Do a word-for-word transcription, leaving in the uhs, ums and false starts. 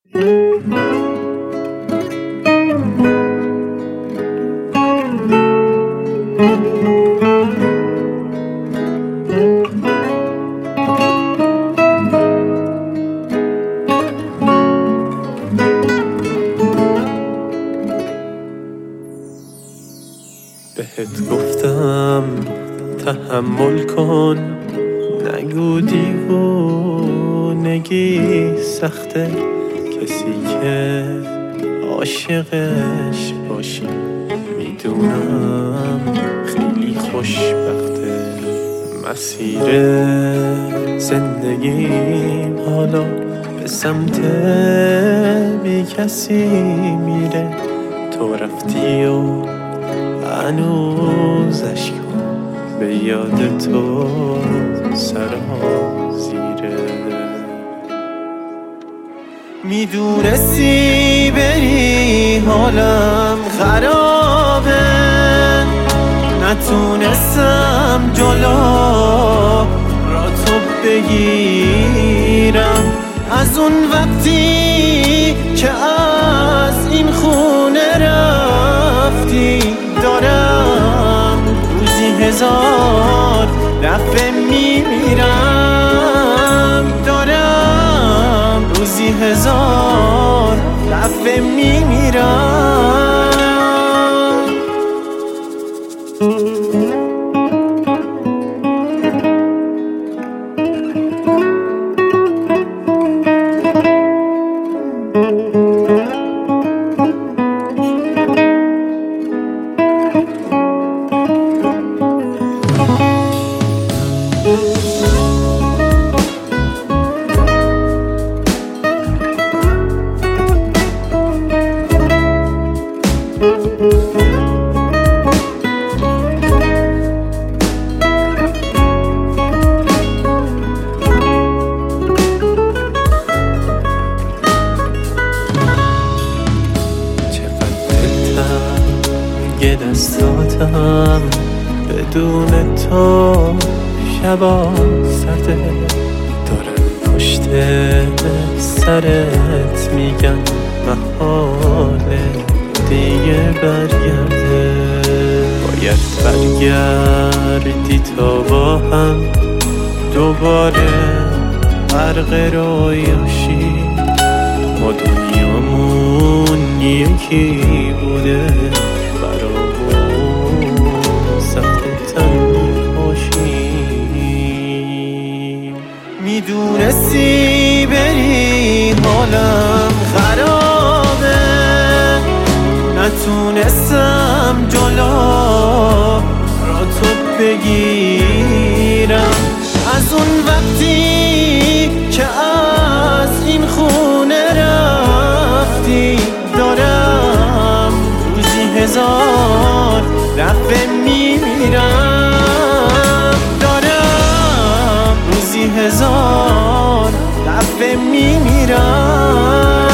بهت گفتم تحمل کن، نگو دیوونگی سخته. کسی که عاشقش باشی میدونم خیلی خوشبخته. مسیر زندگیم حالا به سمت بی کسی میره. تو رفتی و هنوز اشکم به یاد تو سرازیره. میدونستی بری حالم خرابه، نتونستم جلو را تو بگیرم. از اون وقتی که از این خونه رفتی دارم روزی هزار دفعه میمیرم. دارم روزی هزار دفعه میمیرم. یه دستاتم بدون تو شبا سرده. دارن پشت سرت میگن محاله دیگه برگرده. باید برگردی تا با هم دوباره غرق رویاشی. ما دنیامون یکی بوده، میدونستی بری حالم خرابه، نتونستم جلو را تو بگیرم. از اون وقتی که از این خونه رفتی دارم روزی هزار دفعه میمیرم. دارم روزی هزار دفعه میمیرم.